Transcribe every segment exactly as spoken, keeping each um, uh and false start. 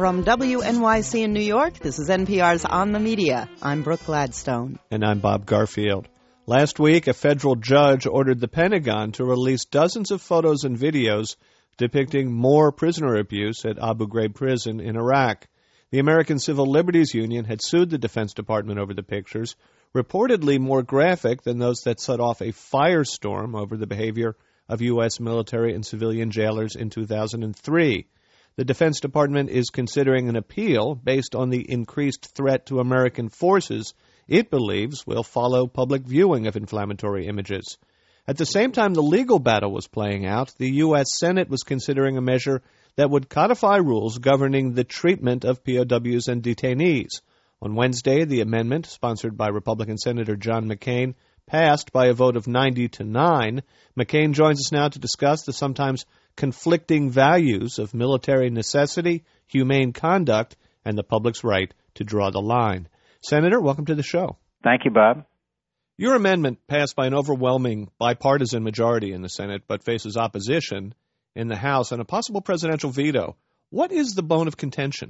From W N Y C in New York, this is N P R's On the Media. I'm Brooke Gladstone. And I'm Bob Garfield. Last week, a federal judge ordered the Pentagon to release dozens of photos and videos depicting more prisoner abuse at Abu Ghraib prison in Iraq. The American Civil Liberties Union had sued the Defense Department over the pictures, reportedly more graphic than those that set off a firestorm over the behavior of U S military and civilian jailers in two thousand three. The Defense Department is considering an appeal based on the increased threat to American forces it believes will follow public viewing of inflammatory images. At the same time the legal battle was playing out, the U S Senate was considering a measure that would codify rules governing the treatment of P O Ws and detainees. On Wednesday, the amendment, sponsored by Republican Senator John McCain, passed by a vote of ninety to nine. McCain joins us now to discuss the sometimes conflicting values of military necessity, humane conduct, and the public's right to draw the line. Senator, welcome to the show. Thank you, Bob. Your amendment passed by an overwhelming bipartisan majority in the Senate, but faces opposition in the House and a possible presidential veto. What is the bone of contention?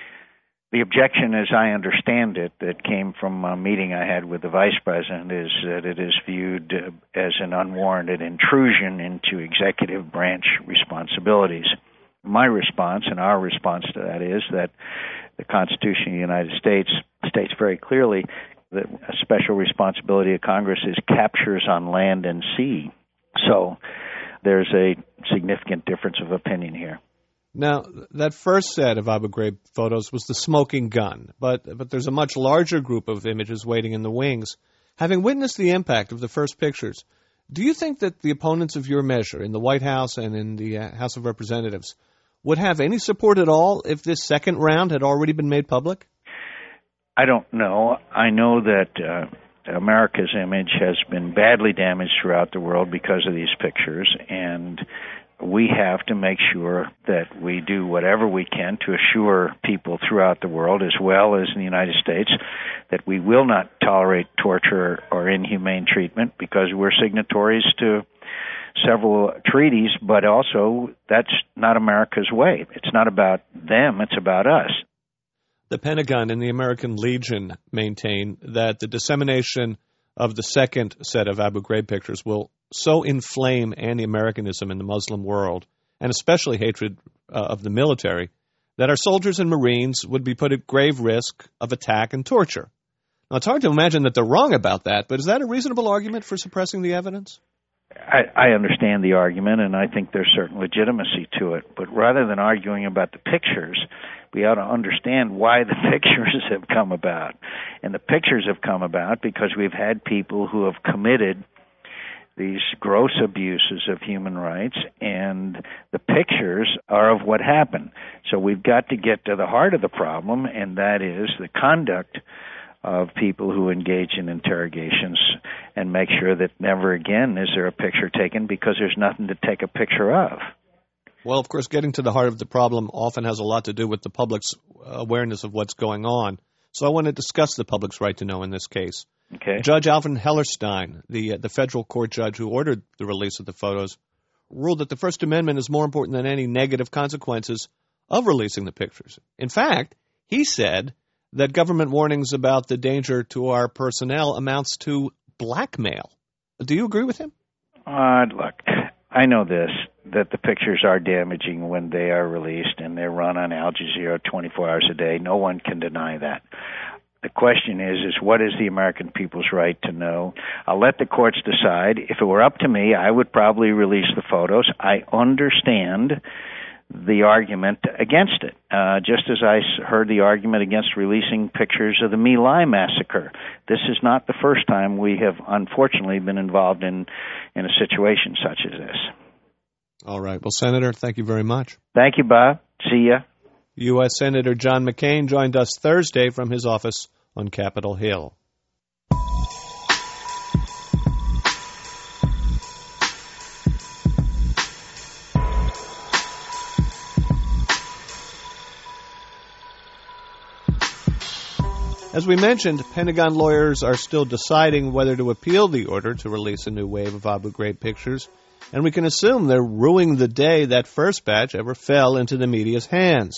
The objection, as I understand it, that came from a meeting I had with the Vice President is that it is viewed as an unwarranted intrusion into executive branch responsibilities. My response and our response to that is that the Constitution of the United States states very clearly that a special responsibility of Congress is captures on land and sea. So there's a significant difference of opinion here. Now, that first set of Abu Ghraib photos was the smoking gun, but but there's a much larger group of images waiting in the wings. Having witnessed the impact of the first pictures, do you think that the opponents of your measure in the White House and in the uh, House of Representatives would have any support at all if this second round had already been made public? I don't know. I know that uh, America's image has been badly damaged throughout the world because of these pictures, and we have to make sure that we do whatever we can to assure people throughout the world, as well as in the United States, that we will not tolerate torture or inhumane treatment because we're signatories to several treaties, but also that's not America's way. It's not about them, it's about us. The Pentagon and the American Legion maintain that the dissemination of the second set of Abu Ghraib pictures will so inflame anti-Americanism in the Muslim world, and especially hatred uh, of the military, that our soldiers and Marines would be put at grave risk of attack and torture. Now, it's hard to imagine that they're wrong about that, but is that a reasonable argument for suppressing the evidence? I, I understand the argument, and I think there's certain legitimacy to it. But rather than arguing about the pictures, we ought to understand why the pictures have come about. And the pictures have come about because we've had people who have committed these gross abuses of human rights, and the pictures are of what happened. So we've got to get to the heart of the problem, and that is the conduct of people who engage in interrogations, and make sure that never again is there a picture taken because there's nothing to take a picture of. Well, of course, getting to the heart of the problem often has a lot to do with the public's awareness of what's going on. So I want to discuss the public's right to know in this case. Okay. Judge Alvin Hellerstein, the uh, the federal court judge who ordered the release of the photos, ruled that the First Amendment is more important than any negative consequences of releasing the pictures. In fact, he said that government warnings about the danger to our personnel amounts to blackmail. Do you agree with him? Uh, look, I know this, that the pictures are damaging when they are released, and they're run on Al Jazeera twenty-four hours a day. No one can deny that. The question is, is what is the American people's right to know? I'll let the courts decide. If it were up to me, I would probably release the photos. I understand the argument against it, uh, just as I heard the argument against releasing pictures of the My Lai massacre. This is not the first time we have, unfortunately, been involved in, in a situation such as this. All right. Well, Senator, thank you very much. Thank you, Bob. See ya. U S Senator John McCain joined us Thursday from his office on Capitol Hill. As we mentioned, Pentagon lawyers are still deciding whether to appeal the order to release a new wave of Abu Ghraib pictures, and we can assume they're ruining the day that first batch ever fell into the media's hands.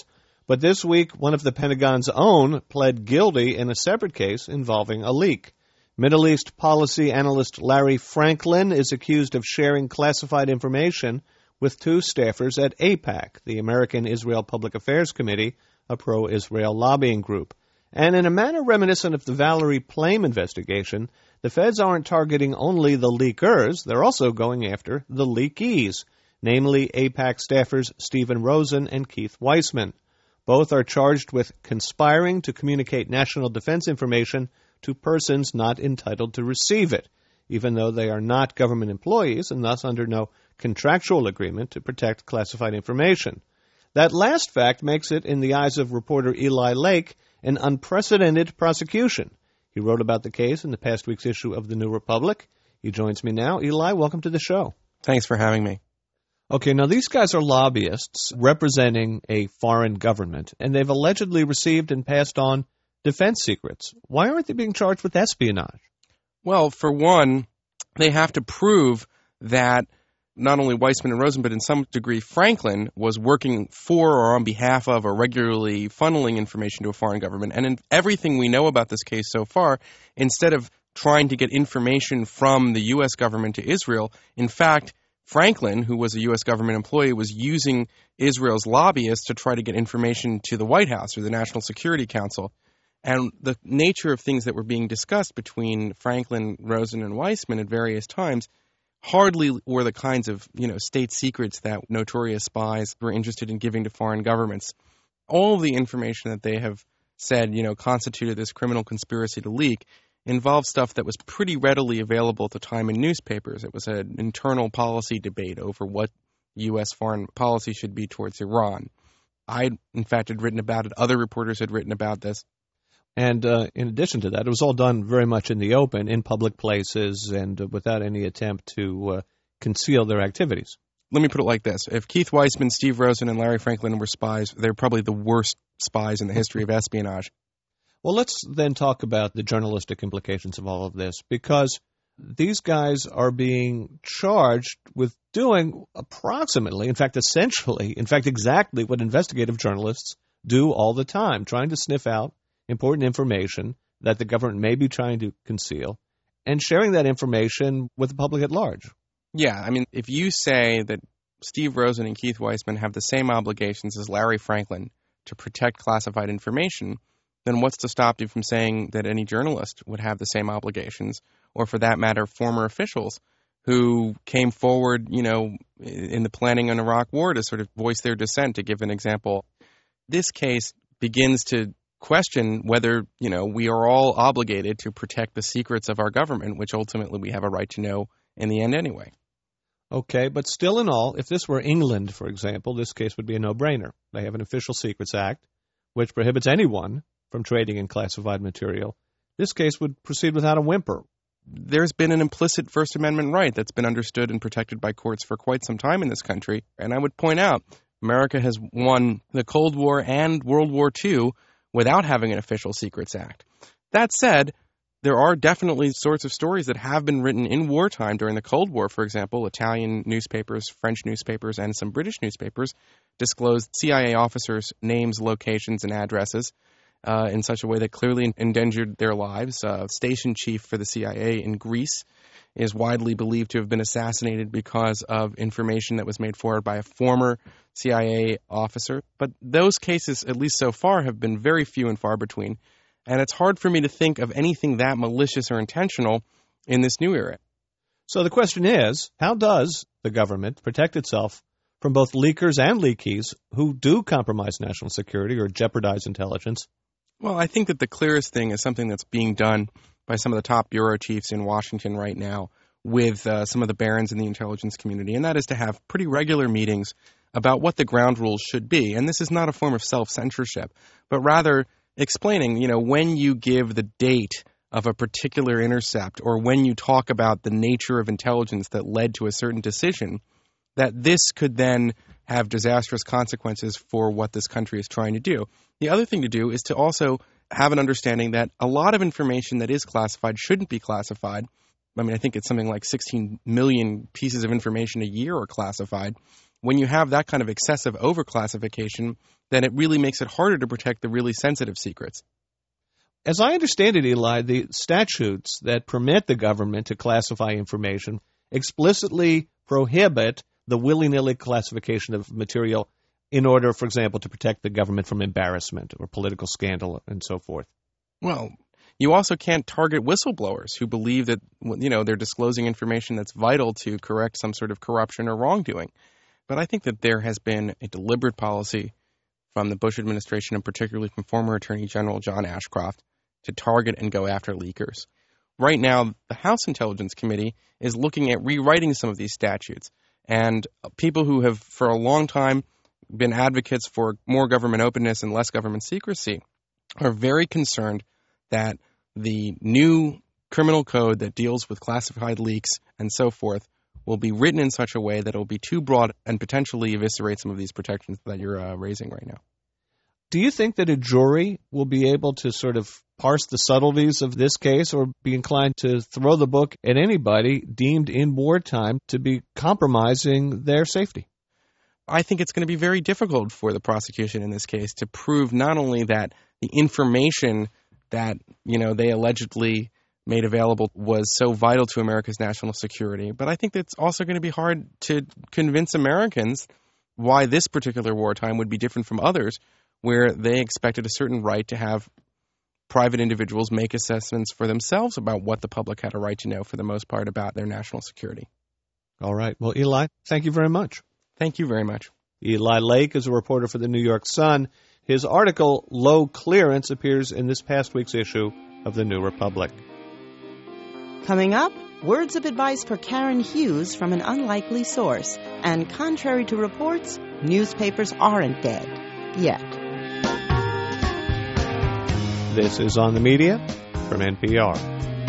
But this week, one of the Pentagon's own pled guilty in a separate case involving a leak. Middle East policy analyst Larry Franklin is accused of sharing classified information with two staffers at AIPAC, the American Israel Public Affairs Committee, a pro-Israel lobbying group. And in a manner reminiscent of the Valerie Plame investigation, the feds aren't targeting only the leakers, they're also going after the leakees, namely AIPAC staffers Stephen Rosen and Keith Weissman. Both are charged with conspiring to communicate national defense information to persons not entitled to receive it, even though they are not government employees and thus under no contractual agreement to protect classified information. That last fact makes it, in the eyes of reporter Eli Lake, an unprecedented prosecution. He wrote about the case in the past week's issue of The New Republic. He joins me now. Eli, welcome to the show. Thanks for having me. Okay, now these guys are lobbyists representing a foreign government, and they've allegedly received and passed on defense secrets. Why aren't they being charged with espionage? Well, for one, they have to prove that not only Weissman and Rosen, but in some degree Franklin was working for or on behalf of or regularly funneling information to a foreign government. And in everything we know about this case so far, instead of trying to get information from the U S government to Israel, in fact, Franklin, who was a U S government employee, was using Israel's lobbyists to try to get information to the White House or the National Security Council. And the nature of things that were being discussed between Franklin, Rosen, and Weissman at various times hardly were the kinds of, you know, state secrets that notorious spies were interested in giving to foreign governments. All of the information that they have said, you know, constituted this criminal conspiracy to leak involved stuff that was pretty readily available at the time in newspapers. It was an internal policy debate over what U S foreign policy should be towards Iran. I, in fact, had written about it. Other reporters had written about this. And uh, in addition to that, it was all done very much in the open, in public places, and uh, without any attempt to uh, conceal their activities. Let me put it like this. If Keith Weissman, Steve Rosen, and Larry Franklin were spies, they're probably the worst spies in the history of espionage. Well, let's then talk about the journalistic implications of all of this, because these guys are being charged with doing approximately, in fact, essentially, in fact, exactly what investigative journalists do all the time, trying to sniff out important information that the government may be trying to conceal and sharing that information with the public at large. Yeah, I mean, if you say that Steve Rosen and Keith Weissman have the same obligations as Larry Franklin to protect classified information, then what's to stop you from saying that any journalist would have the same obligations, or for that matter, former officials who came forward, you know, in the planning on Iraq war to sort of voice their dissent, to give an example. This case begins to question whether, you know, we are all obligated to protect the secrets of our government, which ultimately we have a right to know in the end anyway. Okay, but still in all, if this were England, for example, this case would be a no-brainer. They have an Official Secrets Act, which prohibits anyone from trading in classified material. This case would proceed without a whimper. There's been an implicit First Amendment right that's been understood and protected by courts for quite some time in this country. And I would point out, America has won the Cold War and World War Two without having an Official Secrets Act. That said, there are definitely sorts of stories that have been written in wartime during the Cold War. For example, Italian newspapers, French newspapers, and some British newspapers disclosed C I A officers' names, locations, and addresses uh, in such a way that clearly endangered their lives. Uh, station chief for the C I A in Greece is widely believed to have been assassinated because of information that was made forward by a former C I A officer. But those cases, at least so far, have been very few and far between. And it's hard for me to think of anything that malicious or intentional in this new era. So the question is, how does the government protect itself from both leakers and leakees who do compromise national security or jeopardize intelligence? Well, I think that the clearest thing is something that's being done by some of the top bureau chiefs in Washington right now with uh, some of the barons in the intelligence community, and that is to have pretty regular meetings about what the ground rules should be. And this is not a form of self-censorship, but rather explaining, you know, when you give the date of a particular intercept or when you talk about the nature of intelligence that led to a certain decision, that this could then have disastrous consequences for what this country is trying to do. The other thing to do is to also have an understanding that a lot of information that is classified shouldn't be classified. I mean, I think it's something like sixteen million pieces of information a year are classified. when you have that kind of excessive overclassification, then it really makes it harder to protect the really sensitive secrets. As I understand it, Eli, the statutes that permit the government to classify information explicitly prohibit the willy-nilly classification of material in order, for example, to protect the government from embarrassment or political scandal and so forth. Well, you also can't target whistleblowers who believe that, you know, they're disclosing information that's vital to correct some sort of corruption or wrongdoing. But I think that there has been a deliberate policy from the Bush administration, and particularly from former Attorney General John Ashcroft, to target and go after leakers. Right now, the House Intelligence Committee is looking at rewriting some of these statutes. And people who have, for a long time, been advocates for more government openness and less government secrecy are very concerned that the new criminal code that deals with classified leaks and so forth will be written in such a way that it will be too broad and potentially eviscerate some of these protections that you're uh, raising right now. Do you think that a jury will be able to sort of parse the subtleties of this case or be inclined to throw the book at anybody deemed in wartime to be compromising their safety? I think it's going to be very difficult for the prosecution in this case to prove not only that the information that, you know, they allegedly made available was so vital to America's national security, but I think it's also going to be hard to convince Americans why this particular wartime would be different from others, where they expected a certain right to have private individuals make assessments for themselves about what the public had a right to know for the most part about their national security. All right. Well, Eli, thank you very much. Thank you very much. Eli Lake is a reporter for the New York Sun. His article, Low Clearance, appears in this past week's issue of the New Republic. Coming up, words of advice for Karen Hughes from an unlikely source. And contrary to reports, newspapers aren't dead yet. This is On the Media from N P R.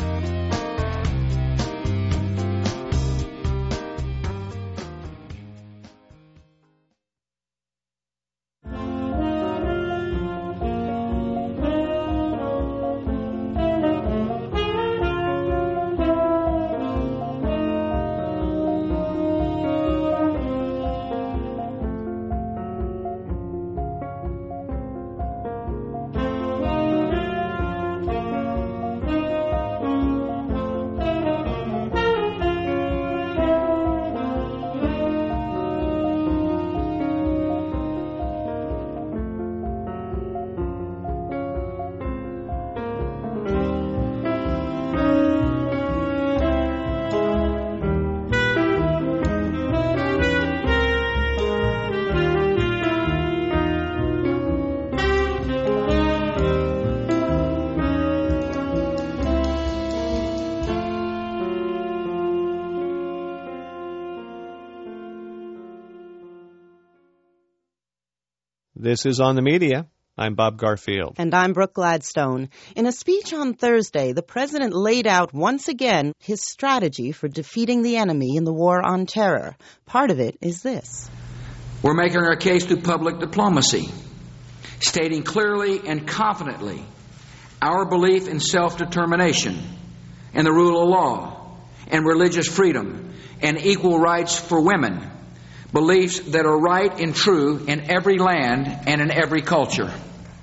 This is On the Media. I'm Bob Garfield. And I'm Brooke Gladstone. In a speech on Thursday, the president laid out once again his strategy for defeating the enemy in the war on terror. Part of it is this. We're making our case through public diplomacy, stating clearly and confidently our belief in self-determination and the rule of law and religious freedom and equal rights for women, beliefs that are right and true in every land and in every culture.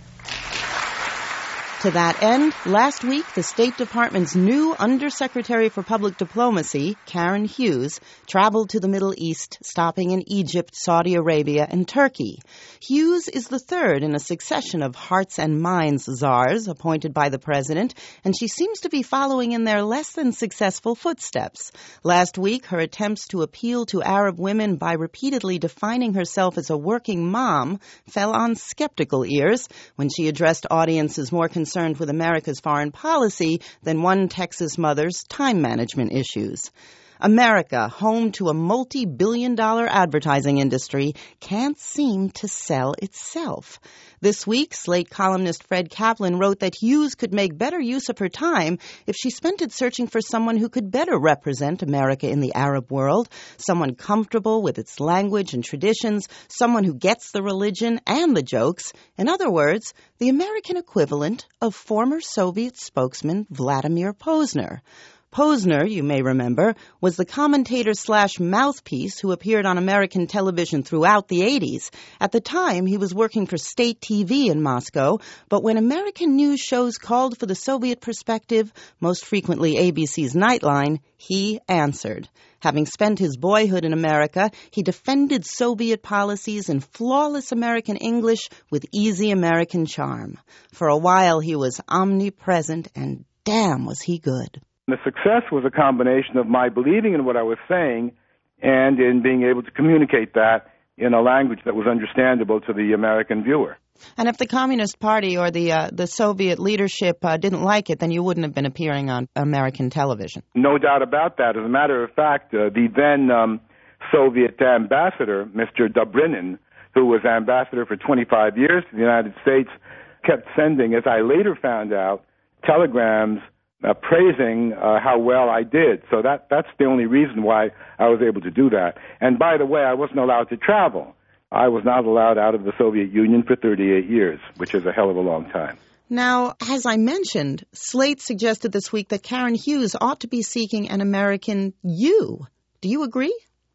To that end, last week, the State Department's new Undersecretary for Public Diplomacy, Karen Hughes, traveled to the Middle East, stopping in Egypt, Saudi Arabia, and Turkey. Hughes is the third in a succession of hearts and minds czars appointed by the president, and she seems to be following in their less than successful footsteps. Last week, her attempts to appeal to Arab women by repeatedly defining herself as a working mom fell on skeptical ears when she addressed audiences more concerned concerned with America's foreign policy than one Texas mother's time management issues. America, home to a multi-billion dollar advertising industry, can't seem to sell itself. This week, Slate columnist Fred Kaplan wrote that Hughes could make better use of her time if she spent it searching for someone who could better represent America in the Arab world, someone comfortable with its language and traditions, someone who gets the religion and the jokes. In other words, the American equivalent of former Soviet spokesman Vladimir Posner. Posner, you may remember, was the commentator slash mouthpiece who appeared on American television throughout the eighties. At the time, he was working for state T V in Moscow, but when American news shows called for the Soviet perspective, most frequently A B C's Nightline, he answered. Having spent his boyhood in America, he defended Soviet policies in flawless American English with easy American charm. For a while, he was omnipresent, and damn was he good. The success was a combination of my believing in what I was saying and in being able to communicate that in a language that was understandable to the American viewer. And if the Communist Party or the uh, the Soviet leadership uh, didn't like it, then you wouldn't have been appearing on American television. No doubt about that. As a matter of fact, uh, the then um, Soviet ambassador, Mister Dobrynin, who was ambassador for twenty-five years to the United States, kept sending, as I later found out, telegrams uh, praising uh, how well I did. So that that's the only reason why I was able to do that. And by the way, I wasn't allowed to travel. I was not allowed out of the Soviet Union for thirty-eight years, which is a hell of a long time. Now, as I mentioned, Slate suggested this week that Karen Hughes ought to be seeking an American you. Do you agree?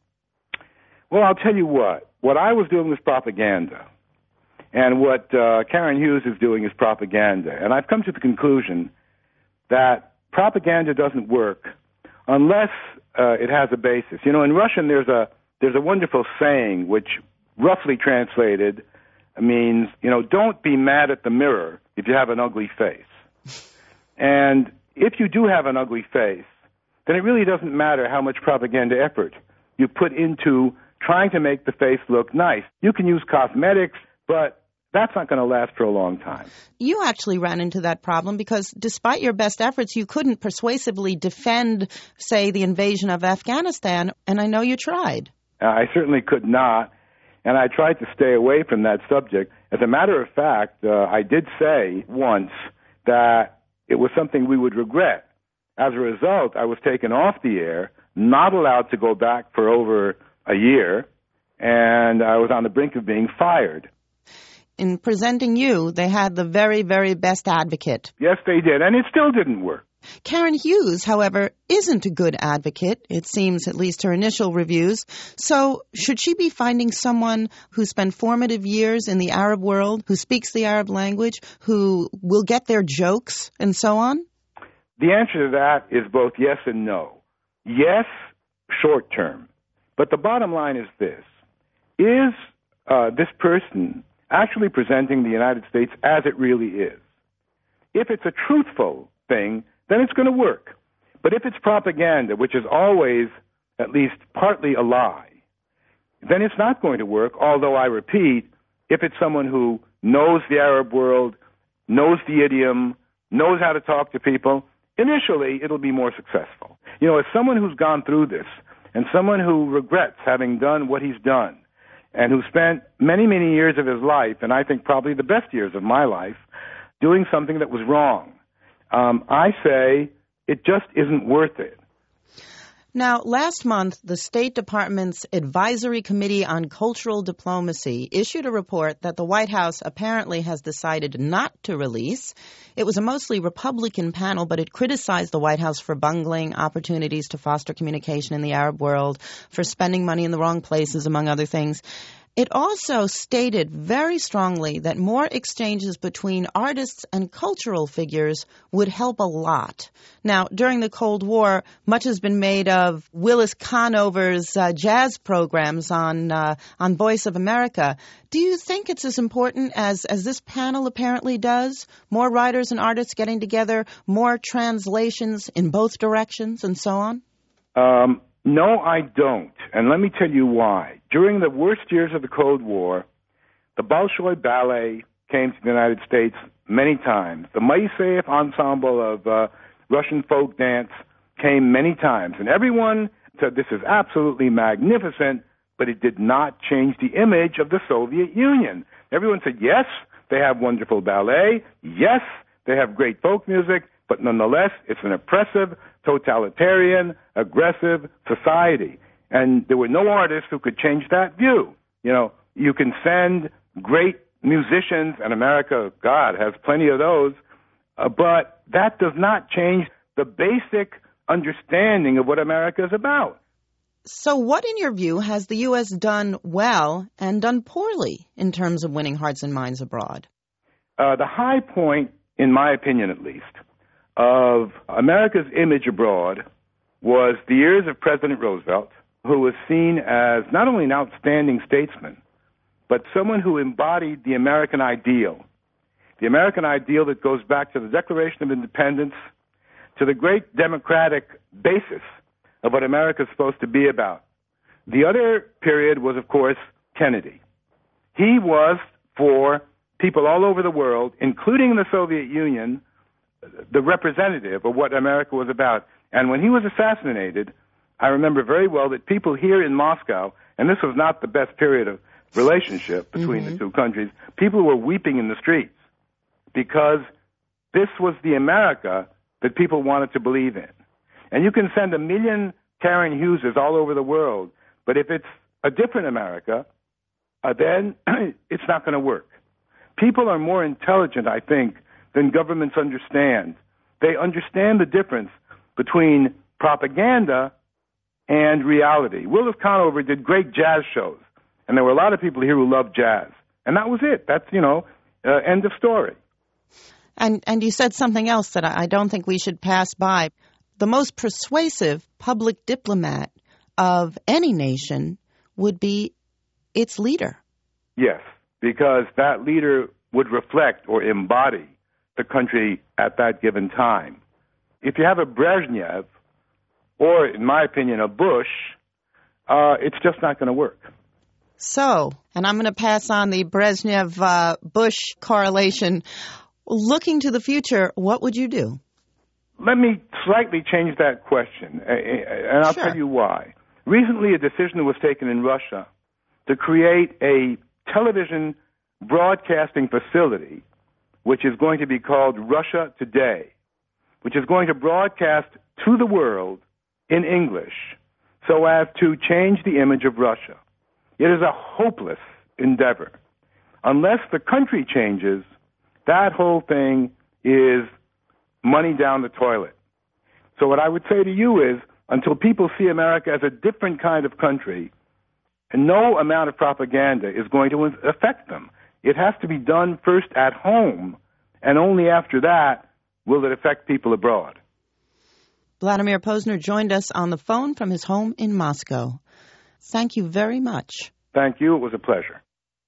Well, I'll tell you what. What I was doing was propaganda. And what uh, Karen Hughes is doing is propaganda. And I've come to the conclusion that propaganda doesn't work unless uh, it has a basis. You know, in Russian, there's a there's a wonderful saying which roughly translated means, you know, don't be mad at the mirror if you have an ugly face. And if you do have an ugly face, then it really doesn't matter how much propaganda effort you put into trying to make the face look nice. You can use cosmetics, but that's not going to last for a long time. You actually ran into that problem because despite your best efforts, you couldn't persuasively defend, say, the invasion of Afghanistan, and I know you tried. Uh, I certainly could not. And I tried to stay away from that subject. As a matter of fact, uh, I did say once that it was something we would regret. As a result, I was taken off the air, not allowed to go back for over a year, and I was on the brink of being fired. In presenting you, they had the very, very best advocate. Yes, they did, and it still didn't work. Karen Hughes, however, isn't a good advocate, it seems, at least her initial reviews. So should she be finding someone who spent formative years in the Arab world, who speaks the Arab language, who will get their jokes, and so on? The answer to that is both yes and no. Yes, short term. But the bottom line is this. Is uh, this person actually presenting the United States as it really is? If it's a truthful thing, then it's going to work. But if it's propaganda, which is always at least partly a lie, then it's not going to work, although I repeat, if it's someone who knows the Arab world, knows the idiom, knows how to talk to people, initially it'll be more successful. You know, as someone who's gone through this and someone who regrets having done what he's done and who spent many, many years of his life, and I think probably the best years of my life, doing something that was wrong, Um, I say it just isn't worth it. Now, last month, the State Department's Advisory Committee on Cultural Diplomacy issued a report that the White House apparently has decided not to release. It was a mostly Republican panel, but it criticized the White House for bungling opportunities to foster communication in the Arab world, for spending money in the wrong places, among other things. It also stated very strongly that more exchanges between artists and cultural figures would help a lot. Now, during the Cold War, much has been made of Willis Conover's uh, jazz programs on uh, on Voice of America. Do you think it's as important as, as this panel apparently does? More writers and artists getting together, more translations in both directions, and so on? Um. No, I don't, and let me tell you why. During the worst years of the Cold War, the Bolshoi Ballet came to the United States many times. The Moiseyev Ensemble of uh, Russian folk dance came many times, and everyone said this is absolutely magnificent, but it did not change the image of the Soviet Union. Everyone said, yes, they have wonderful ballet, yes, they have great folk music, but nonetheless, it's an oppressive, totalitarian, aggressive society. And there were no artists who could change that view. You know, you can send great musicians, and America, God, has plenty of those, uh, but that does not change the basic understanding of what America is about. So what, in your view, has the U S done well and done poorly in terms of winning hearts and minds abroad? Uh, the high point, in my opinion at least, of America's image abroad was the years of President Roosevelt, who was seen as not only an outstanding statesman, but someone who embodied the American ideal, the American ideal that goes back to the Declaration of Independence, to the great democratic basis of what America is supposed to be about. The other period was, of course, Kennedy. He was, for people all over the world, including the Soviet Union, the representative of what America was about. And when he was assassinated, I remember very well that people here in Moscow, and this was not the best period of relationship between mm-hmm. the two countries, people were weeping in the streets because this was the America that people wanted to believe in. And you can send a million Karen Hugheses all over the world, but if it's a different America, uh, then it's not going to work. People are more intelligent, I think, than governments understand. They understand the difference between propaganda and reality. Willis Conover did great jazz shows, and there were a lot of people here who loved jazz. And that was it. That's, you know, uh, end of story. And and you said something else that I don't think we should pass by. The most persuasive public diplomat of any nation would be its leader. Yes, because that leader would reflect or embody the country at that given time. If you have a Brezhnev, or, in my opinion, a Bush, uh, it's just not going to work. So, and I'm going to pass on the Brezhnev-Bush uh, correlation. Looking to the future, what would you do? Let me slightly change that question, and I'll Sure. tell you why. Recently, a decision was taken in Russia to create a television broadcasting facility, which is going to be called Russia Today, which is going to broadcast to the world in English so as to change the image of Russia. It is a hopeless endeavor. Unless the country changes, that whole thing is money down the toilet. So what I would say to you is, until people see America as a different kind of country, no amount of propaganda is going to affect them. It has to be done first at home, and only after that will it affect people abroad. Vladimir Posner joined us on the phone from his home in Moscow. Thank you very much. Thank you. It was a pleasure.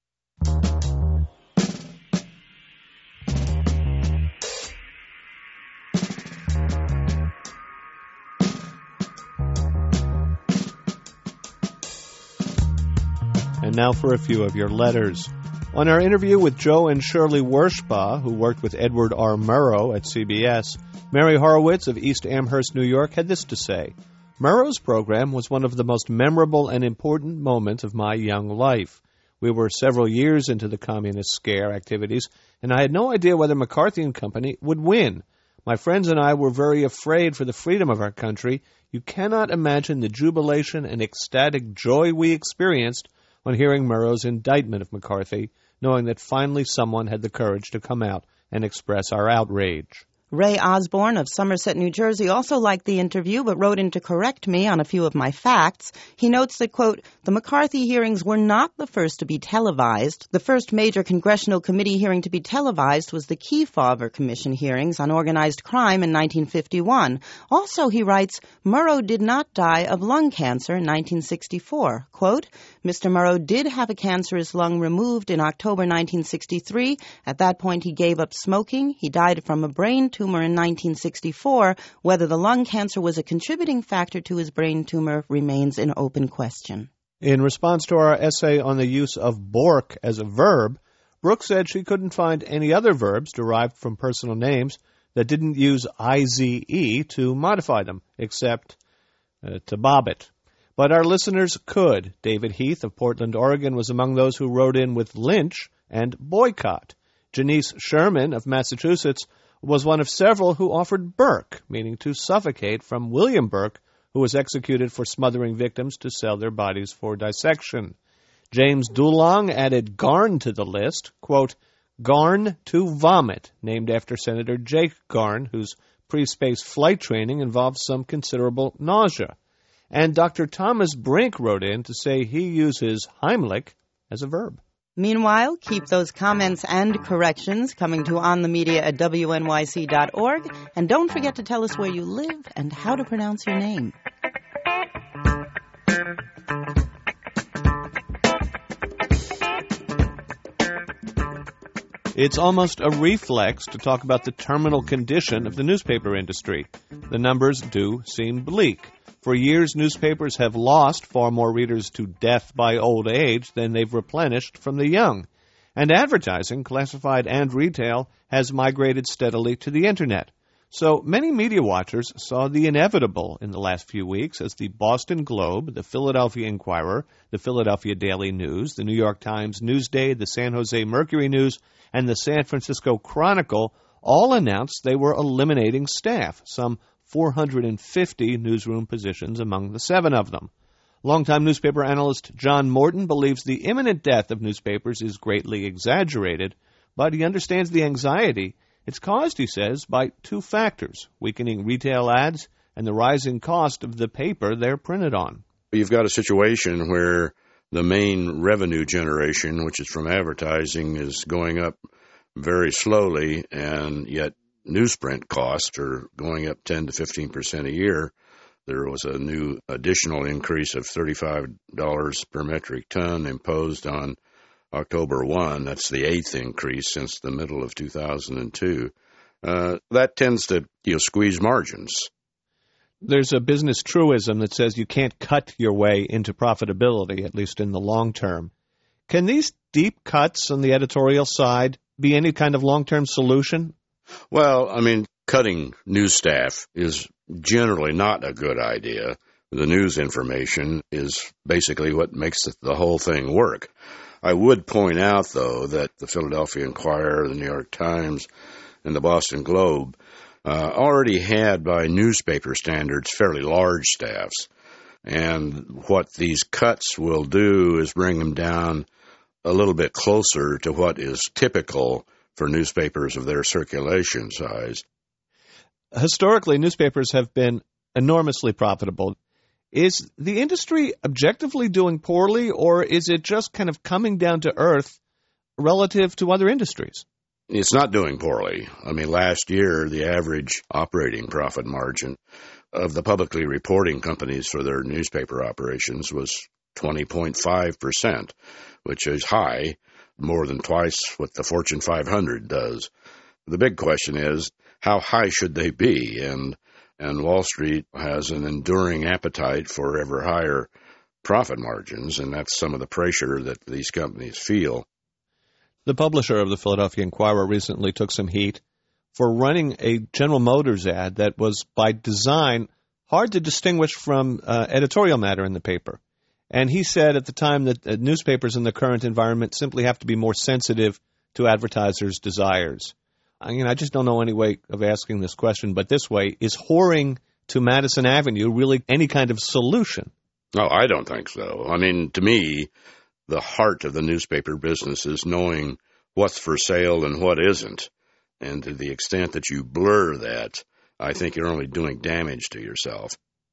And now for a few of your letters. On our interview with Joe and Shirley Werschba, who worked with Edward R. Murrow at C B S, Mary Horowitz of East Amherst, New York, had this to say. Murrow's program was one of the most memorable and important moments of my young life. We were several years into the communist scare activities, and I had no idea whether McCarthy and Company would win. My friends and I were very afraid for the freedom of our country. You cannot imagine the jubilation and ecstatic joy we experienced on hearing Murrow's indictment of McCarthy, knowing that finally someone had the courage to come out and express our outrage. Ray Osborne of Somerset, New Jersey, also liked the interview but wrote in to correct me on a few of my facts. He notes that, quote, the McCarthy hearings were not the first to be televised. The first major congressional committee hearing to be televised was the Kefauver Commission hearings on organized crime in nineteen fifty-one. Also, he writes, Murrow did not die of lung cancer in nineteen sixty-four. Quote, Mister Murrow did have a cancerous lung removed in October nineteen sixty-three. At that point, he gave up smoking. He died from a brain tumor in nineteen sixty-four. Whether the lung cancer was a contributing factor to his brain tumor remains an open question. In response to our essay on the use of bork as a verb, Brooke said she couldn't find any other verbs derived from personal names that didn't use I Z E to modify them, except uh, to bob it. But our listeners could. David Heath of Portland, Oregon, was among those who wrote in with lynch and boycott. Janice Sherman of Massachusetts was one of several who offered Burke, meaning to suffocate, from William Burke, who was executed for smothering victims to sell their bodies for dissection. James Dulong added Garn to the list, quote, Garn to vomit, named after Senator Jake Garn, whose pre-space flight training involves some considerable nausea. And Doctor Thomas Brink wrote in to say he uses Heimlich as a verb. Meanwhile, keep those comments and corrections coming to onthemedia at W N Y C dot org. And don't forget to tell us where you live and how to pronounce your name. It's almost a reflex to talk about the terminal condition of the newspaper industry. The numbers do seem bleak. For years, newspapers have lost far more readers to death by old age than they've replenished from the young. And advertising, classified and retail, has migrated steadily to the Internet. So many media watchers saw the inevitable in the last few weeks as the Boston Globe, the Philadelphia Inquirer, the Philadelphia Daily News, the New York Times Newsday, the San Jose Mercury News, and the San Francisco Chronicle all announced they were eliminating staff, some four hundred fifty newsroom positions among the seven of them. Longtime newspaper analyst John Morton believes the imminent death of newspapers is greatly exaggerated, but he understands the anxiety. It's caused, he says, by two factors, weakening retail ads and the rising cost of the paper they're printed on. You've got a situation where the main revenue generation, which is from advertising, is going up very slowly, and yet newsprint costs are going up ten to fifteen percent a year. There was a new additional increase of thirty-five dollars per metric ton imposed on October first. That's the eighth increase since the middle of two thousand two. Uh, that tends to you know, squeeze margins. There's a business truism that says you can't cut your way into profitability, at least in the long term. Can these deep cuts on the editorial side be any kind of long-term solution? Well, I mean, cutting news staff is generally not a good idea. The news information is basically what makes the whole thing work. I would point out, though, that the Philadelphia Inquirer, the New York Times, and the Boston Globe uh, already had, by newspaper standards, fairly large staffs. And what these cuts will do is bring them down a little bit closer to what is typical for newspapers of their circulation size. Historically, newspapers have been enormously profitable. Is the industry objectively doing poorly, or is it just kind of coming down to earth relative to other industries? It's not doing poorly. I mean, last year, the average operating profit margin of the publicly reporting companies for their newspaper operations was twenty point five percent, which is high, more than twice what the Fortune five hundred does. The big question is, how high should they be? And and Wall Street has an enduring appetite for ever higher profit margins, and that's some of the pressure that these companies feel. The publisher of the Philadelphia Inquirer recently took some heat for running a General Motors ad that was, by design, hard to distinguish from uh, editorial matter in the paper. And he said at the time that uh, newspapers in the current environment simply have to be more sensitive to advertisers' desires. I mean, I just don't know any way of asking this question, but this way, is whoring to Madison Avenue really any kind of solution? No, I don't think so. I mean, to me, the heart of the newspaper business is knowing what's for sale and what isn't. And to the extent that you blur that, I think you're only doing damage to yourself.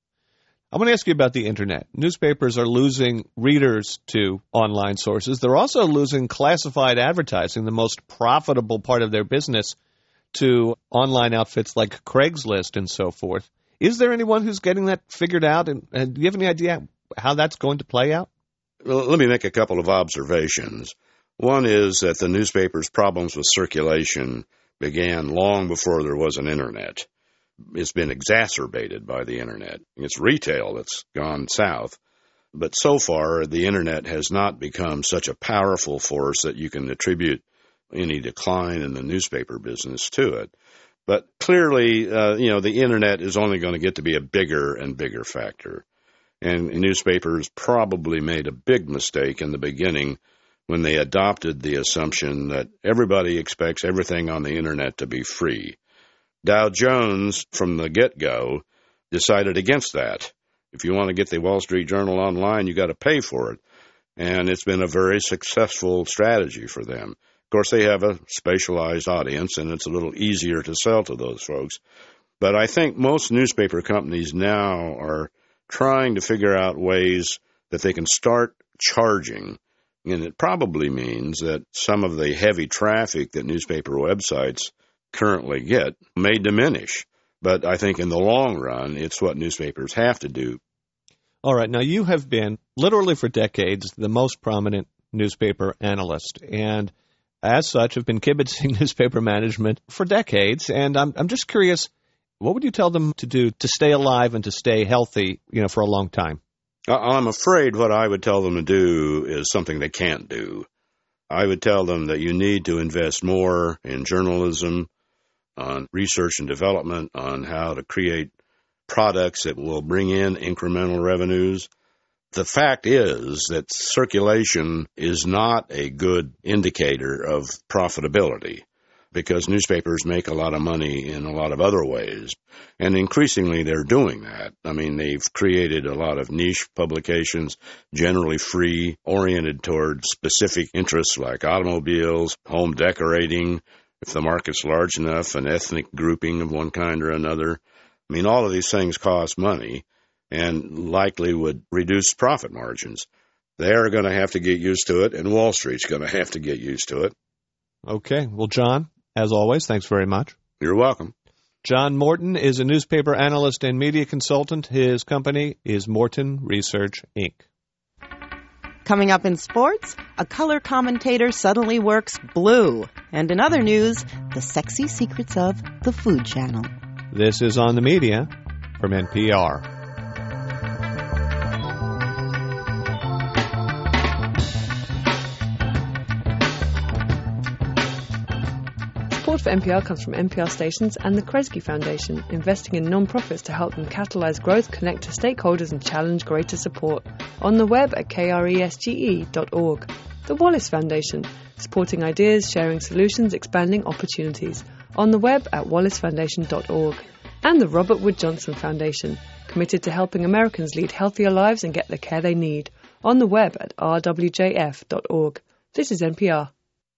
I want to ask you about the Internet. Newspapers are losing readers to online sources. They're also losing classified advertising, the most profitable part of their business, to online outfits like Craigslist and so forth. Is there anyone who's getting that figured out? And, and do you have any idea how that's going to play out? Well, let me make a couple of observations. One is that the newspaper's problems with circulation began long before there was an Internet. It's been exacerbated by the Internet. It's retail that's gone south. But so far, the Internet has not become such a powerful force that you can attribute any decline in the newspaper business to it. But clearly, uh, you know, the Internet is only going to get to be a bigger and bigger factor. And newspapers probably made a big mistake in the beginning when they adopted the assumption that everybody expects everything on the Internet to be free. Dow Jones, from the get-go, decided against that. If you want to get the Wall Street Journal online, you got to pay for it. And it's been a very successful strategy for them. Of course, they have a specialized audience, and it's a little easier to sell to those folks. But I think most newspaper companies now are trying to figure out ways that they can start charging. And it probably means that some of the heavy traffic that newspaper websites currently get may diminish. But I think in the long run, it's what newspapers have to do. All right. Now, you have been, literally for decades, the most prominent newspaper analyst. And as such, have been kibitzing newspaper management for decades. And I'm I'm just curious, what would you tell them to do to stay alive and to stay healthy, you know, for a long time? I'm afraid what I would tell them to do is something they can't do. I would tell them that you need to invest more in journalism, on research and development, on how to create products that will bring in incremental revenues. The fact is that circulation is not a good indicator of profitability, because newspapers make a lot of money in a lot of other ways. And increasingly, they're doing that. I mean, they've created a lot of niche publications, generally free, oriented toward specific interests like automobiles, home decorating, if the market's large enough, an ethnic grouping of one kind or another. I mean, all of these things cost money and likely would reduce profit margins. They're going to have to get used to it, and Wall Street's going to have to get used to it. Okay. Well, John, as always, thanks very much. You're welcome. John Morton is a newspaper analyst and media consultant. His company is Morton Research, Incorporated. Coming up in sports, a color commentator suddenly works blue. And in other news, the sexy secrets of the Food Channel. This is On the Media from N P R. Support for N P R comes from N P R stations and the Kresge Foundation, investing in non-profits to help them catalyze growth, connect to stakeholders, and challenge greater support. On the web at kresge dot org. The Wallace Foundation, supporting ideas, sharing solutions, expanding opportunities. On the web at wallace foundation dot org. And the Robert Wood Johnson Foundation, committed to helping Americans lead healthier lives and get the care they need. On the web at r w j f dot org. This is N P R.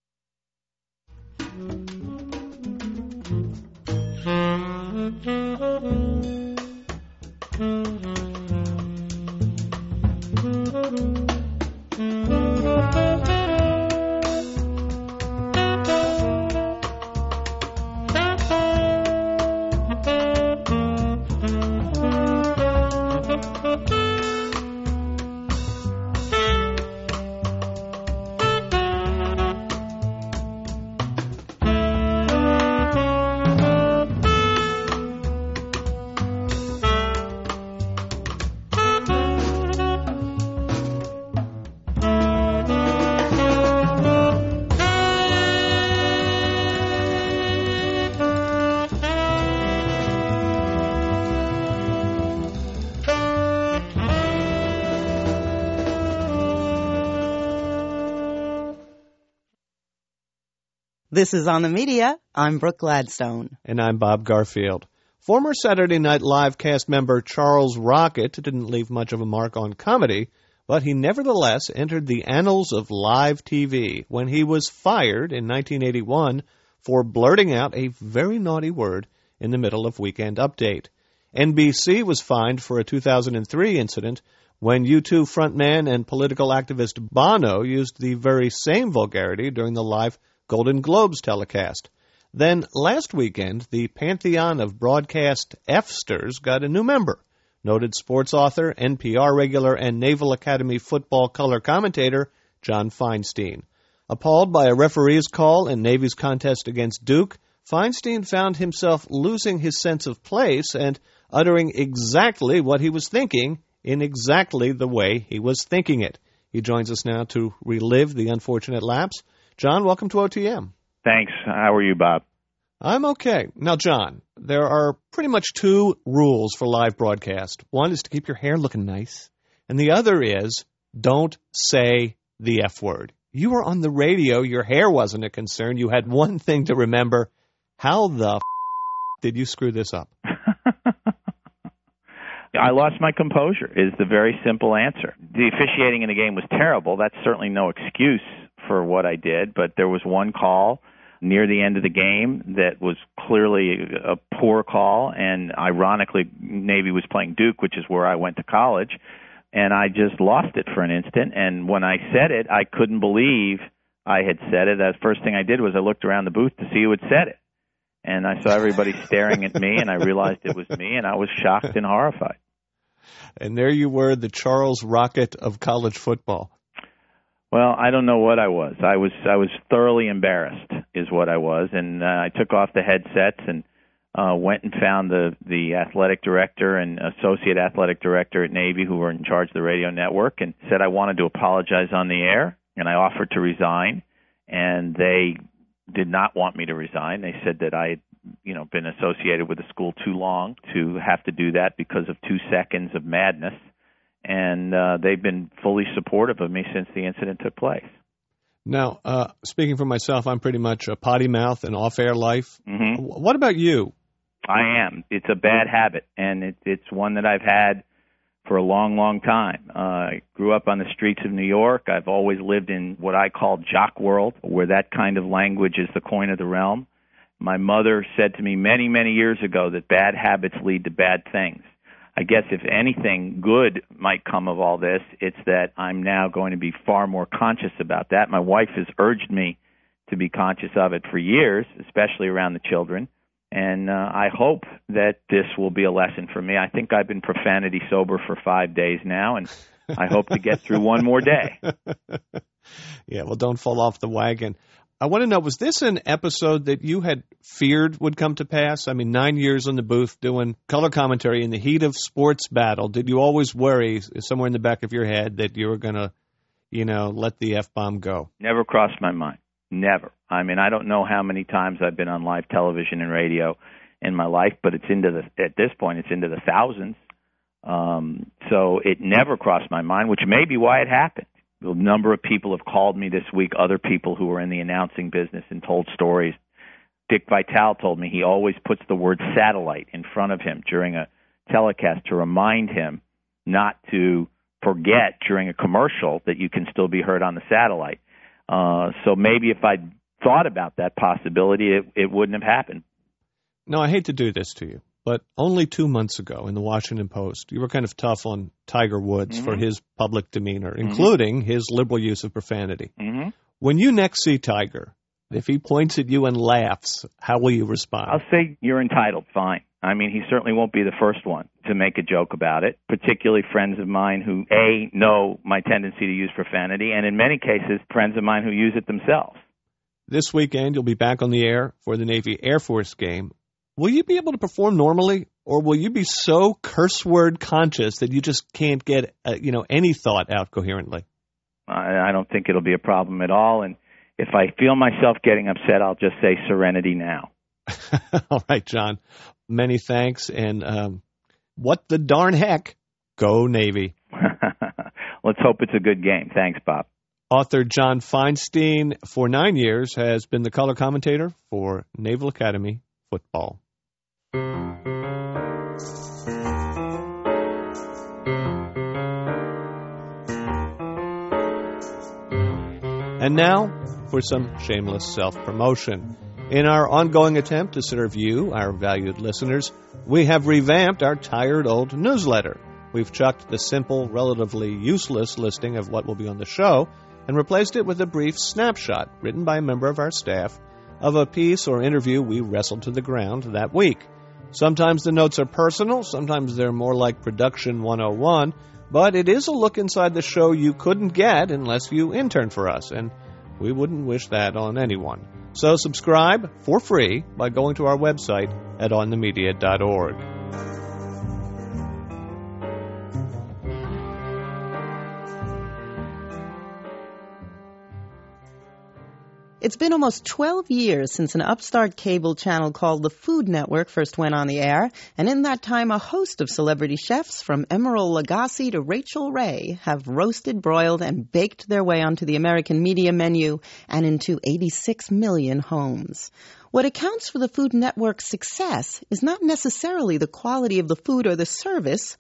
This is On the Media. I'm Brooke Gladstone. And I'm Bob Garfield. Former Saturday Night Live cast member Charles Rocket didn't leave much of a mark on comedy, but he nevertheless entered the annals of live T V when he was fired in nineteen eighty-one for blurting out a very naughty word in the middle of Weekend Update. N B C was fined for a two thousand three incident when U two frontman and political activist Bono used the very same vulgarity during the live Golden Globes telecast. Then, last weekend, the pantheon of broadcast F-sters got a new member. Noted sports author, N P R regular, and Naval Academy football color commentator, John Feinstein. Appalled by a referee's call in Navy's contest against Duke, Feinstein found himself losing his sense of place and uttering exactly what he was thinking in exactly the way he was thinking it. He joins us now to relive the unfortunate lapse. John, welcome to O T M. Thanks. How are you, Bob? I'm okay. Now, John, there are pretty much two rules for live broadcast. One is to keep your hair looking nice, and the other is don't say the F word. You were on the radio. Your hair wasn't a concern. You had one thing to remember. How the f- did you screw this up? I lost my composure is the very simple answer. The officiating in the game was terrible. That's certainly no excuse for what I did, but there was one call near the end of the game that was clearly a poor call, and ironically, Navy was playing Duke, which is where I went to college, and I just lost it for an instant, and when I said it, I couldn't believe I had said it. The first thing I did was I looked around the booth to see who had said it, and I saw everybody staring at me, and I realized it was me, and I was shocked and horrified. And there you were, the Charles Rocket of college football. Well, I don't know what I was. I was I was thoroughly embarrassed, is what I was, and uh, I took off the headsets and uh, went and found the the athletic director and associate athletic director at Navy, who were in charge of the radio network, and said I wanted to apologize on the air, and I offered to resign, and they did not want me to resign. They said that I had, you know, been associated with the school too long to have to do that because of two seconds of madness. And uh, they've been fully supportive of me since the incident took place. Now, uh, speaking for myself, I'm pretty much a potty mouth and off-air life. Mm-hmm. What about you? I am. It's a bad habit, and it, it's one that I've had for a long, long time. Uh, I grew up on the streets of New York. I've always lived in what I call jock world, where that kind of language is the coin of the realm. My mother said to me many, many years ago that bad habits lead to bad things. I guess if anything good might come of all this, it's that I'm now going to be far more conscious about that. My wife has urged me to be conscious of it for years, especially around the children, and uh, I hope that this will be a lesson for me. I think I've been profanity sober for five days now, and I hope to get through one more day. Yeah, well, don't fall off the wagon. I want to know, was this an episode that you had feared would come to pass? I mean, nine years in the booth doing color commentary in the heat of sports battle. Did you always worry somewhere in the back of your head that you were going to, you know, let the F-bomb go? Never crossed my mind. Never. I mean, I don't know how many times I've been on live television and radio in my life, but it's into the, at this point, it's into the thousands. Um, so it never crossed my mind, which may be why it happened. A number of people have called me this week, other people who are in the announcing business, and told stories. Dick Vitale told me he always puts the word satellite in front of him during a telecast to remind him not to forget during a commercial that you can still be heard on the satellite. Uh, so maybe if I'd thought about that possibility, it, it wouldn't have happened. No, I hate to do this to you, but only two months ago in the Washington Post, you were kind of tough on Tiger Woods mm-hmm. for his public demeanor, mm-hmm. including his liberal use of profanity. Mm-hmm. When you next see Tiger, if he points at you and laughs, how will you respond? I'll say you're entitled, fine. I mean, he certainly won't be the first one to make a joke about it, particularly friends of mine who, A, know my tendency to use profanity, and in many cases, friends of mine who use it themselves. This weekend, you'll be back on the air for the Navy Air Force game. Will you be able to perform normally, or will you be so curse word conscious that you just can't get, uh, you know, any thought out coherently? I, I don't think it'll be a problem at all, and if I feel myself getting upset, I'll just say serenity now. All right, John. Many thanks, and um, what the darn heck? Go Navy. Let's hope it's a good game. Thanks, Bob. Author John Feinstein, for nine years, has been the color commentator for Naval Academy football. And now for some shameless self-promotion. In our ongoing attempt to serve you, our valued listeners, we have revamped our tired old newsletter. We've chucked the simple, relatively useless listing of what will be on the show and replaced it with a brief snapshot written by a member of our staff of a piece or interview we wrestled to the ground that week. Sometimes the notes are personal, sometimes they're more like Production one oh one, but it is a look inside the show you couldn't get unless you intern for us, and we wouldn't wish that on anyone. So subscribe for free by going to our website at on the media dot org. It's been almost twelve years since an upstart cable channel called the Food Network first went on the air, and in that time a host of celebrity chefs from Emeril Lagasse to Rachel Ray have roasted, broiled, and baked their way onto the American media menu and into eighty-six million homes. What accounts for the Food Network's success is not necessarily the quality of the food or the service.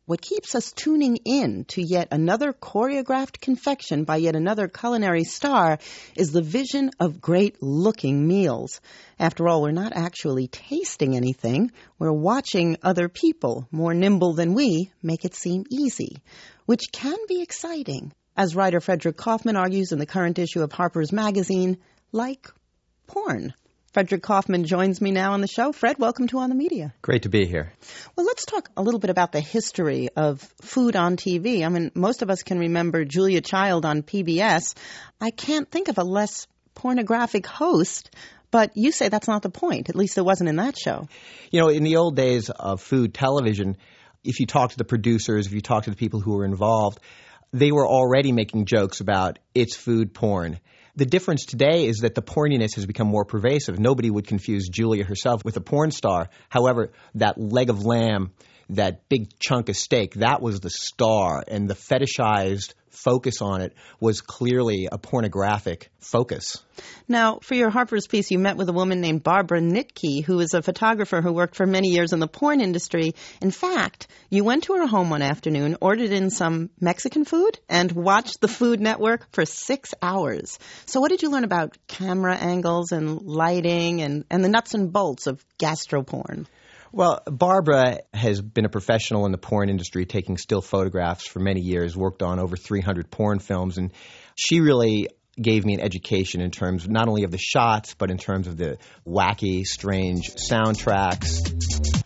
what keeps us tuning in to yet another choreographed confection by yet another culinary star is the vision of great-looking meals. After all, we're not actually tasting anything. We're watching other people, more nimble than we, make it seem easy, which can be exciting. As writer Frederick Kaufman argues in the current issue of Harper's Magazine, like porn. Frederick Kaufman joins me now on the show. Fred, welcome to On the Media. Great to be here. Well, let's talk a little bit about the history of food on T V. I mean, most of us can remember Julia Child on P B S. I can't think of a less pornographic host, but you say that's not the point. At least it wasn't in that show. You know, in the old days of food television, if you talk to the producers, if you talk to the people who were involved, they were already making jokes about it's food porn. The difference today is that the porniness has become more pervasive. Nobody would confuse Julia herself with a porn star. However, that leg of lamb, that big chunk of steak, that was the star, and the fetishized focus on it was clearly a pornographic focus. Now, for your Harper's piece, you met with a woman named Barbara Nitke, who is a photographer who worked for many years in the porn industry. In fact, you went to her home one afternoon, ordered in some Mexican food, and watched the Food Network for six hours. So what did you learn about camera angles and lighting and, and the nuts and bolts of gastroporn? Well, Barbara has been a professional in the porn industry, taking still photographs for many years, worked on over three hundred porn films, and she really gave me an education in terms not only of the shots, but in terms of the wacky, strange soundtracks.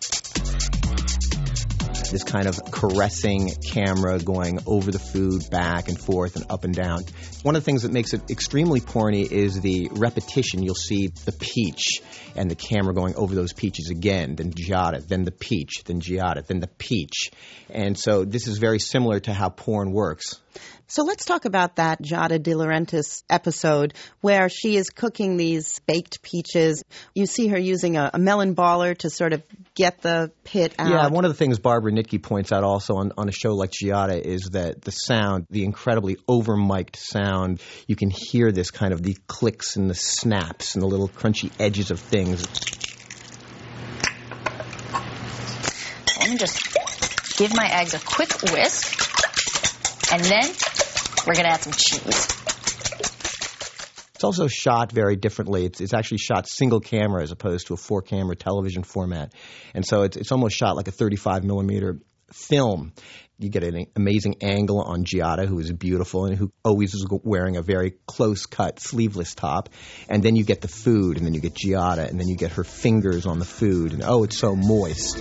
This kind of caressing camera going over the food, back and forth and up and down. One of the things that makes it extremely porny is the repetition. You'll see the peach and the camera going over those peaches again, then Giada, then the peach, then Giada, then the peach. And so this is very similar to how porn works. So let's talk about that Giada De Laurentiis episode where she is cooking these baked peaches. You see her using a, a melon baller to sort of get the pit out. Yeah, one of the things Barbara Nitke points out also on, on a show like Giada is that the sound, the incredibly over-mic'd sound, you can hear this kind of the clicks and the snaps and the little crunchy edges of things. Let me just give my eggs a quick whisk, and then we're going to add some cheese. It's also shot very differently. It's, it's actually shot single camera as opposed to a four-camera television format. And so it's, it's almost shot like a thirty-five millimeter film. You get an amazing angle on Giada, who is beautiful and who always is wearing a very close-cut, sleeveless top. And then you get the food, and then you get Giada, and then you get her fingers on the food. And, oh, it's so moist.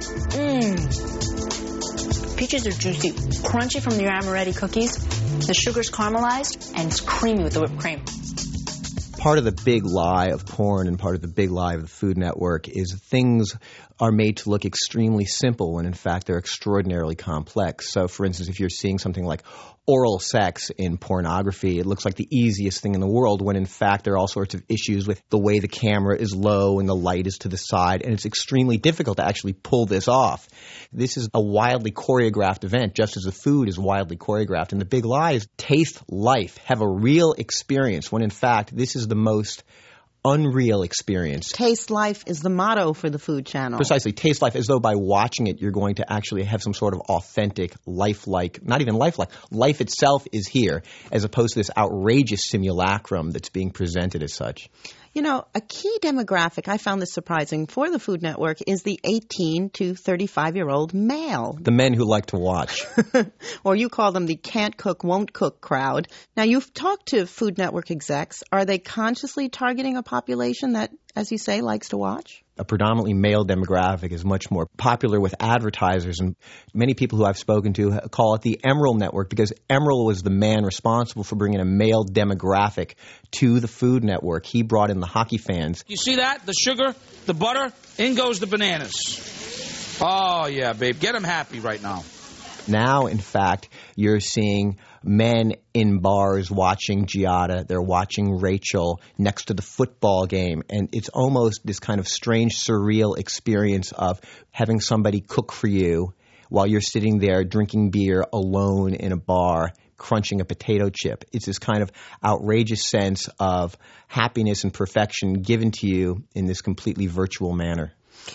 Mmm. Peaches are juicy, crunchy from the amaretti cookies. The sugar's caramelized, and it's creamy with the whipped cream. Part of the big lie of porn and part of the big lie of the Food Network is things are made to look extremely simple when in fact they're extraordinarily complex. So for instance, if you're seeing something like oral sex in pornography, it looks like the easiest thing in the world when in fact there are all sorts of issues with the way the camera is low and the light is to the side, and it's extremely difficult to actually pull this off. This is a wildly choreographed event, just as the food is wildly choreographed. And the big lie is taste life, have a real experience, when in fact this is the most unreal experience. Taste life is the motto for the Food Channel. Precisely. Taste life, as though by watching it you're going to actually have some sort of authentic, lifelike, not even lifelike, life itself is here, as opposed to this outrageous simulacrum that's being presented as such. You know, a key demographic, I found this surprising, for the Food Network is the eighteen to thirty-five-year-old male. The men who like to watch. Or you call them the can't cook, won't cook crowd. Now, you've talked to Food Network execs. Are they consciously targeting a population that, as you say, likes to watch? A predominantly male demographic is much more popular with advertisers, and many people who I've spoken to call it the Emeril Network because Emeril was the man responsible for bringing a male demographic to the Food Network. He brought in the hockey fans. You see that? The sugar, the butter, in goes the bananas. Oh, yeah, babe. Get them happy right now. Now, in fact, you're seeing men in bars watching Giada. They're watching Rachel next to the football game. And it's almost this kind of strange, surreal experience of having somebody cook for you while you're sitting there drinking beer alone in a bar, crunching a potato chip. It's this kind of outrageous sense of happiness and perfection given to you in this completely virtual manner.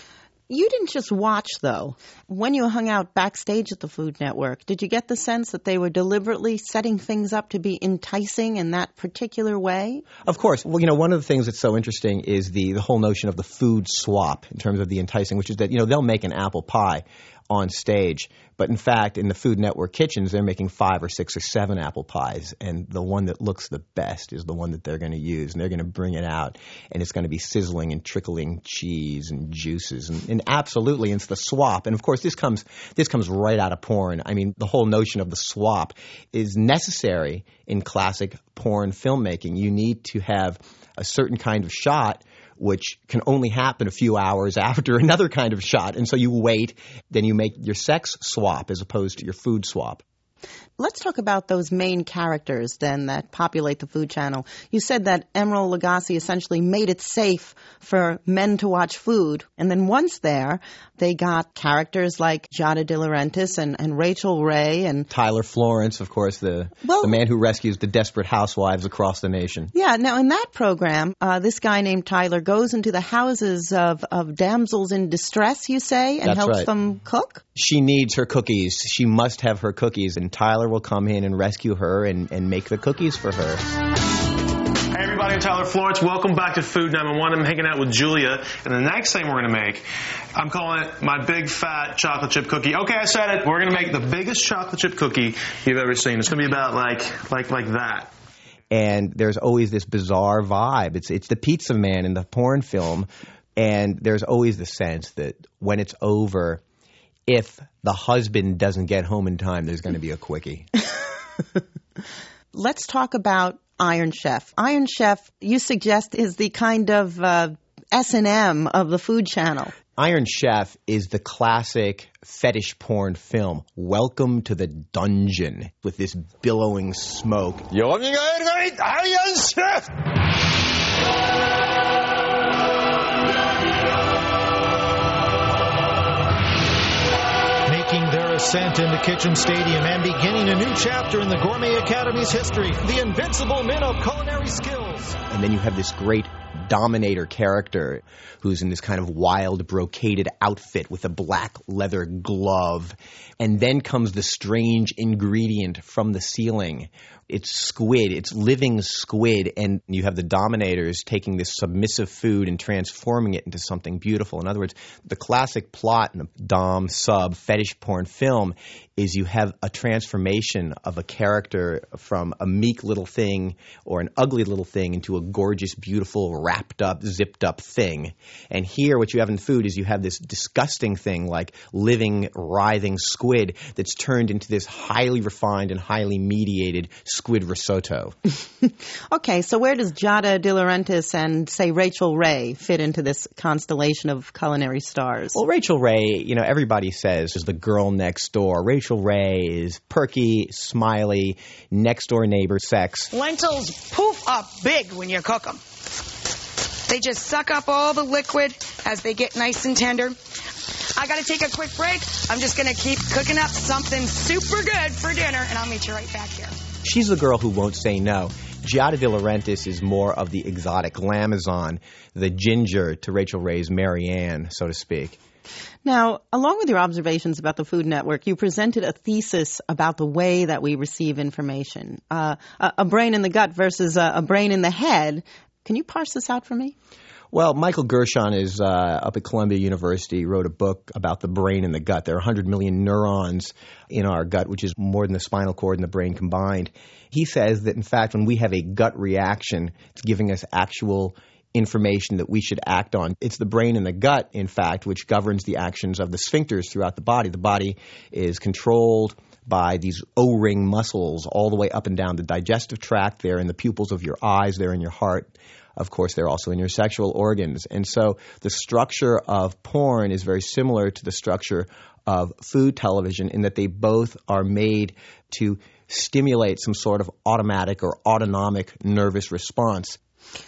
You didn't just watch, though. When you hung out backstage at the Food Network, did you get the sense that they were deliberately setting things up to be enticing in that particular way? Of course. Well, you know, one of the things that's so interesting is the, the whole notion of the food swap in terms of the enticing, which is that, you know, they'll make an apple pie on stage. But in fact, in the Food Network kitchens, they're making five or six or seven apple pies. And the one that looks the best is the one that they're going to use. And they're going to bring it out. And it's going to be sizzling and trickling cheese and juices. And, and absolutely, it's the swap. And of course, this comes this comes right out of porn. I mean, the whole notion of the swap is necessary in classic porn filmmaking. You need to have a certain kind of shot which can only happen a few hours after another kind of shot. And so you wait, then you make your sex swap as opposed to your food swap. Let's talk about those main characters, then, that populate the Food Channel. You said that Emeril Lagasse essentially made it safe for men to watch food. And then once there, they got characters like Giada De Laurentiis and, and Rachel Ray and Tyler Florence, of course, the, well, the man who rescues the desperate housewives across the nation. Yeah. Now, in that program, uh, this guy named Tyler goes into the houses of, of damsels in distress, you say, and That's helps right. them cook? She needs her cookies. She must have her cookies. And Tyler will come in and rescue her and, and make the cookies for her. Hey everybody, I'm Tyler Florence. Welcome back to Food Night. I'm one. I'm hanging out with Julia. And the next thing we're going to make, I'm calling it my big fat chocolate chip cookie. Okay, I said it. We're going to make the biggest chocolate chip cookie you've ever seen. It's going to be about like like like that. And there's always this bizarre vibe. It's it's the pizza man in the porn film. And there's always the sense that when it's over, if the husband doesn't get home in time, there's going to be a quickie. Let's talk about Iron Chef. Iron Chef, you suggest, is the kind of uh, S and M of the Food Channel. Iron Chef is the classic fetish porn film. Welcome to the dungeon with this billowing smoke. Iron Chef! Making their ascent into Kitchen Stadium and beginning a new chapter in the Gourmet Academy's history, the invincible men of culinary skills. And then you have this great dominator character who's in this kind of wild brocaded outfit with a black leather glove. And then comes the strange ingredient from the ceiling. It's squid. It's living squid. And you have the dominators taking this submissive food and transforming it into something beautiful. In other words, the classic plot in a dom, sub, fetish porn film is you have a transformation of a character from a meek little thing or an ugly little thing into a gorgeous, beautiful, wrapped up, zipped up thing. And here what you have in food is you have this disgusting thing like living, writhing squid that's turned into this highly refined and highly mediated squid risotto. Okay, so where does Giada De Laurentiis and, say, Rachel Ray fit into this constellation of culinary stars? Well, Rachel Ray, you know, everybody says is the girl next door. Rachel Ray is perky, smiley, next door neighbor sex. Lentils poof up big when you cook them. They just suck up all the liquid as they get nice and tender. I got to take a quick break. I'm just going to keep cooking up something super good for dinner, and I'll meet you right back here. She's the girl who won't say no. Giada De Laurentiis is more of the exotic glamazon, the ginger to Rachel Ray's Mary Ann, so to speak. Now, along with your observations about the Food Network, you presented a thesis about the way that we receive information. Uh, a, a brain in the gut versus a, a brain in the head. Can you parse this out for me? Well, Michael Gershon is uh, up at Columbia University, wrote a book about the brain and the gut. There are one hundred million neurons in our gut, which is more than the spinal cord and the brain combined. He says that, in fact, when we have a gut reaction, it's giving us actual information that we should act on. It's the brain and the gut, in fact, which governs the actions of the sphincters throughout the body. The body is controlled by these O-ring muscles all the way up and down the digestive tract. They're in the pupils of your eyes. They're in your heart. Of course, they're also in your sexual organs. And so the structure of porn is very similar to the structure of food television in that they both are made to stimulate some sort of automatic or autonomic nervous response.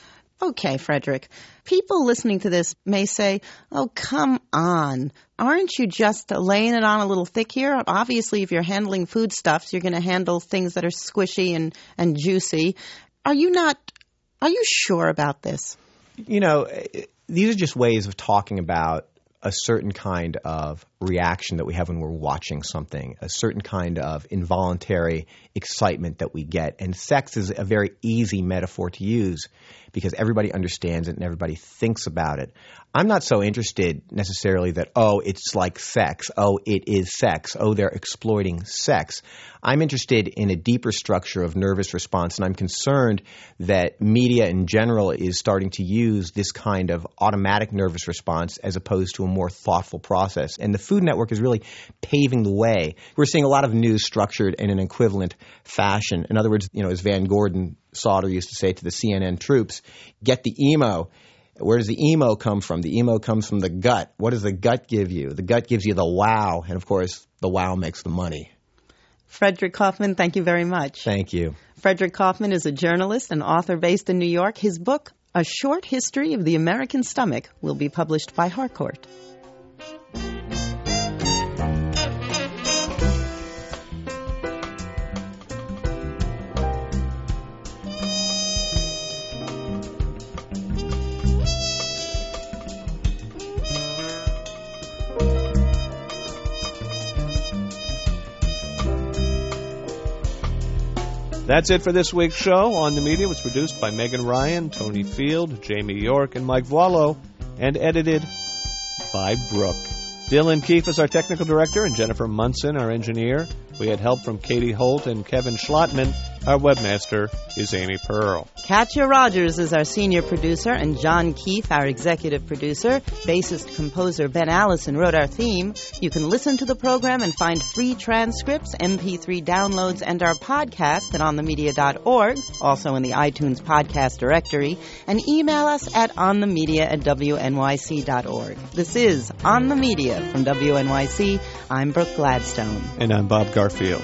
Okay, Frederick. People listening to this may say, oh, come on. Aren't you just laying it on a little thick here? Obviously, if you're handling foodstuffs, you're going to handle things that are squishy and, and juicy. Are you not, are you sure about this? You know, these are just ways of talking about a certain kind of reaction that we have when we're watching something, a certain kind of involuntary excitement that we get. And sex is a very easy metaphor to use because everybody understands it and everybody thinks about it. I'm not so interested necessarily that, oh, it's like sex. Oh, it is sex. Oh, they're exploiting sex. I'm interested in a deeper structure of nervous response, and I'm concerned that media in general is starting to use this kind of automatic nervous response as opposed to a more thoughtful process. And the Food Network is really paving the way. We're seeing a lot of news structured in an equivalent fashion. In other words, you know, as Van Gordon Sauter used to say to the C N N troops, get the emo. Where does the emo come from? The emo comes from the gut. What does the gut give you? The gut gives you the wow. And, of course, the wow makes the money. Frederick Kaufman, thank you very much. Thank you. Frederick Kaufman is a journalist and author based in New York. His book, A Short History of the American Stomach, will be published by Harcourt. That's it for this week's show. On the Media was produced by Megan Ryan, Tony Field, Jamie York, and Mike Vuolo, and edited by Brooke. Dylan Keefe is our technical director, and Jennifer Munson, our engineer. We had help from Katie Holt and Kevin Schlottman. Our webmaster is Amy Pearl. Katja Rogers is our senior producer, and John Keefe, our executive producer. Bassist composer Ben Allison wrote our theme. You can listen to the program and find free transcripts, M P three downloads, and our podcast at on the media dot org, also in the iTunes podcast directory, and email us at onthemedia at w n y c dot org. This is On the Media from W N Y C. I'm Brooke Gladstone. And I'm Bob Garfield.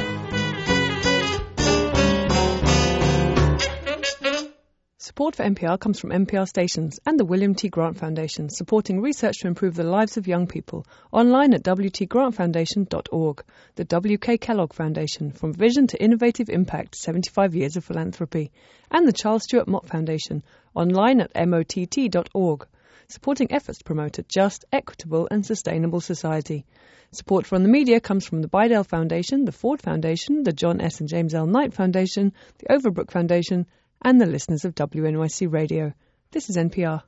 Support for N P R comes from N P R stations and the William T. Grant Foundation, supporting research to improve the lives of young people. Online at w t grant foundation dot org. The W K Kellogg Foundation, from vision to innovative impact, seventy-five years of philanthropy. And the Charles Stewart Mott Foundation, online at m o t t dot org, supporting efforts to promote a just, equitable and sustainable society. Support for On the Media comes from the Bidell Foundation, the Ford Foundation, the John S. and James L. Knight Foundation, the Overbrook Foundation, and the listeners of W N Y C Radio. This is N P R.